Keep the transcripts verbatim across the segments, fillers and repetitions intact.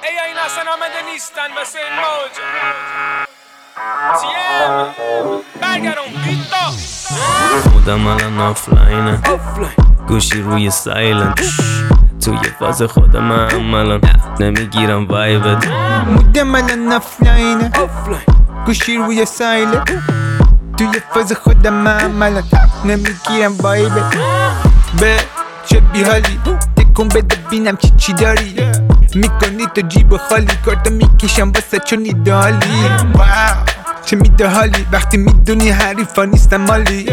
ای این اصلا آمده نیستن واسه این موج تیم برگرون بیتا خودم الان آفلاینه گوشی روی سایلنت توی فاز خودم هم الان نمیگیرم وایبت مودم الان آفلاینه گوشی روی سایلنت توی فاز خودم هم الان نمیگیرم وایبت به چه بیحالی تکون بده بینم چی چی داری میکنی تو جیب خالی کارتا میکشم واسه چون ایدالی واو چه میده حالی وقتی میدونی حریفا نیستم مالی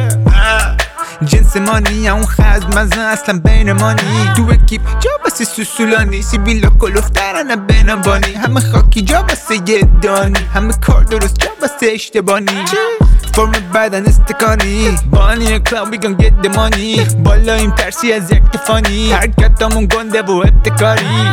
جنس مانی اون خزم مزن اصلا بین مانی تو اکیپ جا بسه سوسولانی سیبیلا کلوفترانه بینبانی همه خاکی جا بسه یه دانی همه کار درست جا بسه اشتبانی فرم بدن استکانی بانی کلاو بیگن گت دمانی بالا این پرسی از یک تفانی حرکتامون گنده و ابتکاری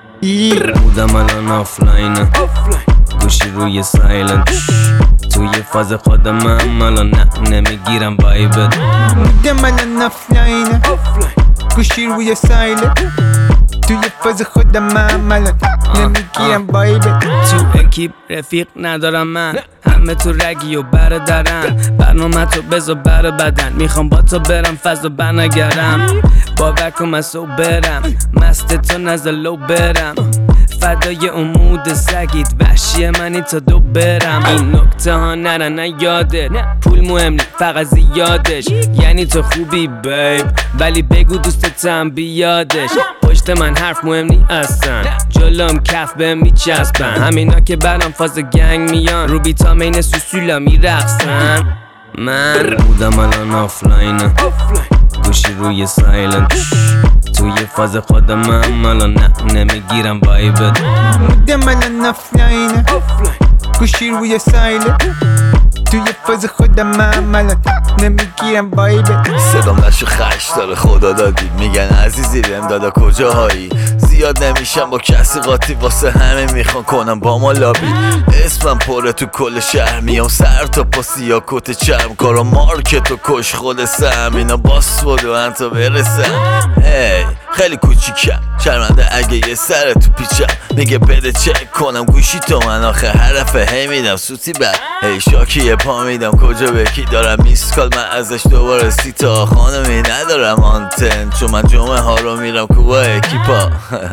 بودم الان آفلاینه گوشی روی سایلنت توی فاز خودم هم الان نه نمیگیرم وایبت بودم الان آفلاینه گوشی روی سایلنت توی فاز خودم هم الان نمیگیرم وایبت تو اکیپ رفیق ندارم من همه تو رگی و برادرن برنامه تو بذار بر بدن میخوام با تو برم فضا بنگرم باور کن من سو برم مست تو نزلو برم فدای امود سگید وحشی منی تا دو برم این نکته ها نره نه یادت پول مهم نی فقط زیادش یعنی تو خوبی بیب ولی بگو دوستتم بیادش پشت من حرف مهم نی اصلا جلوم کف به میچسبن همینا که برام فاز گنگ میان رو بیتامین سوسولا میرقصن من بودم الان آفلاینه گوشی روی سایلنت توی فاز خودم هم الان نه نمیگیرم وایبت بودم الان آفلاینه گوشی روی سایلنت توی فاز خودم هم الان نمیگیرم وایبت صدام نشو خش داره خدا دادی میگن عزیزی بهم دادا کجاهایی زیاد نمیشم با کسی قاطی واسه همه میخوان کنم با ما لابی اسمم پره تو کل شهر میام سر تا پا سیا کت چرم کارا مارکت و کش خود سم اینا باس بود و انتا برسم هی خیلی کوچیکم شرمنده اگه یه سر تو پیچم میگه بده چک کنم گوشی تو من آخه حرفه هی میدم سوتی بر هی شاکی یه پا میدم کجا به کی دارم میسکال من ازش دوباره سی تا خانمی ندارم آنتن چون من جمعه ها رو میرم کوبا اکیپا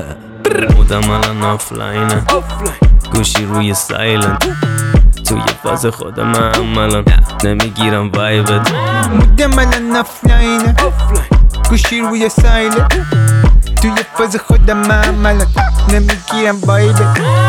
بودم الان آفلاینه گوشی روی سایلنت توی فاز خودم هم الان نمیگیرم وایبت بودم الان آفلاینه گوشی روی سایلنت توی فاز خودم هم الان نمیگیرم وایبت